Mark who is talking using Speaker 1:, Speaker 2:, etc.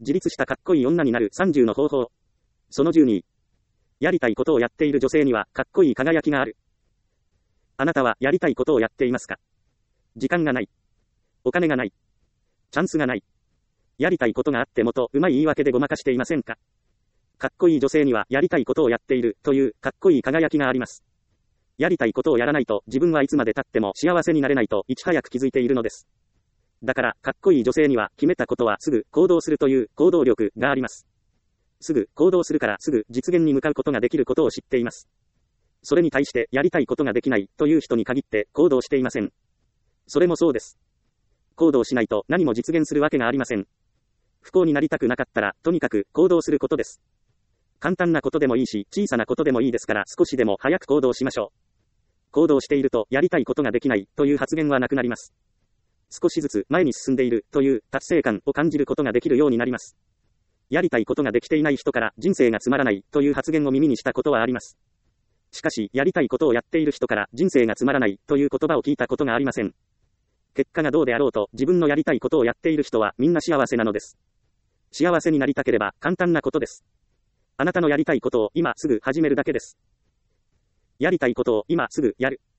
Speaker 1: 自立したかっこいい女になる30の方法。その12。やりたいことをやっている女性にはかっこいい輝きがある。あなたはやりたいことをやっていますか？時間がない。お金がない。チャンスがない。やりたいことがあってもとうまい言い訳でごまかしていませんか？かっこいい女性にはやりたいことをやっているというかっこいい輝きがあります。やりたいことをやらないと自分はいつまで経っても幸せになれないといち早く気づいているのです。だからかっこいい女性には決めたことはすぐ行動するという行動力があります。すぐ行動するからすぐ実現に向かうことができることを知っています。それに対してやりたいことができないという人に限って行動していません。それもそうです。行動しないと何も実現するわけがありません。不幸になりたくなかったらとにかく行動することです。簡単なことでもいいし小さなことでもいいですから少しでも早く行動しましょう。行動しているとやりたいことができないという発言はなくなります。少しずつ前に進んでいるという達成感を感じることができるようになります。やりたいことができていない人から人生がつまらないという発言を耳にしたことはあります。しかしやりたいことをやっている人から人生がつまらないという言葉を聞いたことがありません。結果がどうであろうと自分のやりたいことをやっている人はみんな幸せなのです。幸せになりたければ簡単なことです。あなたのやりたいことを今すぐ始めるだけです。やりたいことを今すぐやる。